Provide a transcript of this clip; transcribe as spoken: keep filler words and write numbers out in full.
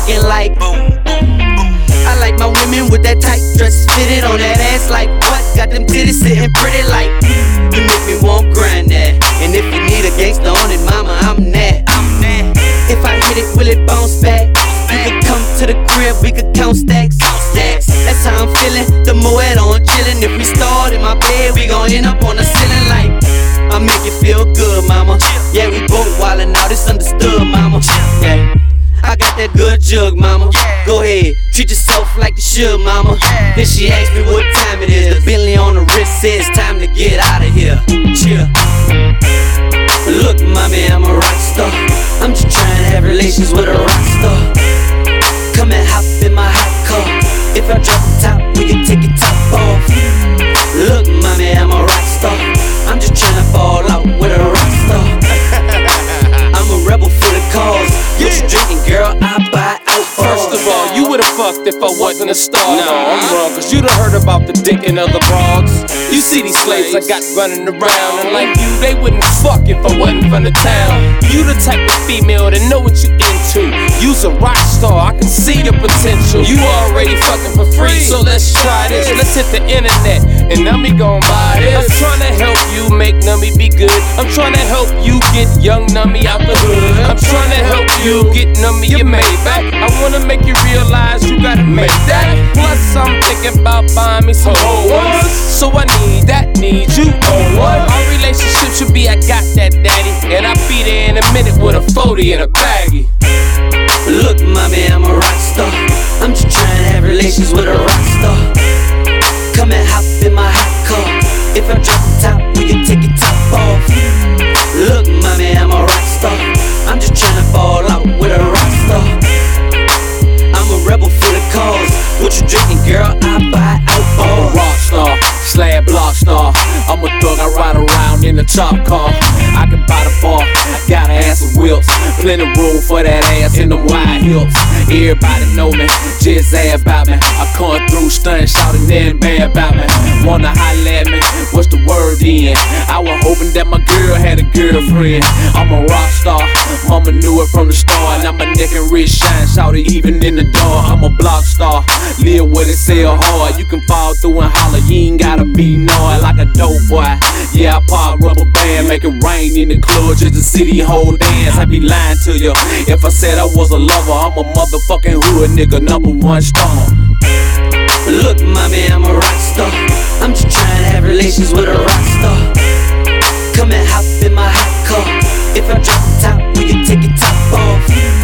looking like boom, boom, boom. I like my women with that tight dress fitted on that ass like what? Got them titties sitting pretty like you make me want grind that. And if you need a gangster on it, mama, I'm that. I'm that. If I hit it, will it bounce back? You could come to the crib, we could count stacks. Stacks. That's how I'm feeling. The Moet on chillin'. If we start in my bed, we gon' end up on the ceiling like I make it feel good, mama. Yeah, we both wildin' out, it's understood, mama. Yeah. I got that good jug, mama. Go ahead, treat yourself like you should, mama. Then she asked me what time it is. The Bentley on the wrist says time to get out of here. Chill. Look, mommy, I'm a rock star. I'm just trying to have relations with a rock star. Come and hop in my hot car. If I drop the top, we can take your top off. Look, mommy, I'm a rock star. I'm just trying to fall out with a rock star. I'm a rebel for the cause. What you drinking, girl? I buy out. First of all, you would've fucked if I wasn't a star. No, I'm wrong, cause you'd have heard about the dick and other broads. You see these slaves I got running around, and like you, they wouldn't fuck if I wasn't from the town. You the type of female that know what you into. You's a rock star, I can see the potential. You already fucking for free, so let's try this. Let's hit the internet, and Nummy gon' buy this. I'm trying to help you make Nummy be good. I'm trying to help you get young Nummy out the hood. I'm trying to help you get Nummy your Maybach. I wanna make you realize you gotta make that. Plus I'm thinking about buying me some old ones. So I need that, need you, oh what? Our relationship should be I got that daddy, and I'll be there in a minute with a forty and a baggie. Look, mommy, I'm a rock star. I'm just trying to have relations with a rock star. Come and hop in my hot car. If I drop the top, we can take your top off. Look, mommy, I'm a rock star. I'm just trying to fall out with a rock star. I'm a rebel for the cause. What you drinking, girl? I buy out. I'm a rock star, slab block star. I'm a thug, I ride around in a top car. I can buy the bar, got an ass of wheels. Plenty room for that ass in them wide hips. Everybody know me, just ask about me. I come through stunning, shouting nothing bad about me. Wanna holler at me, what's the word then? I was hoping that my girl had a girlfriend. I'm a rock star, mama knew it from the start. Now my neck and wrist shine, shouted even in the dark. I'm a block star, live with it, sell hard. You can fall through and holler, you ain't gotta be gnarly like a dope boy. Yeah, I pop rubber band, make it rain in the club, just the city whole dance. I be lying to you if I said I was a lover. I'm a motherfucking hood nigga, number one star. Look, mommy, I'm a rock star. I'm just trying to have relations with a rock star. Come and hop in my hot car. If I drop the top, we can take your top off.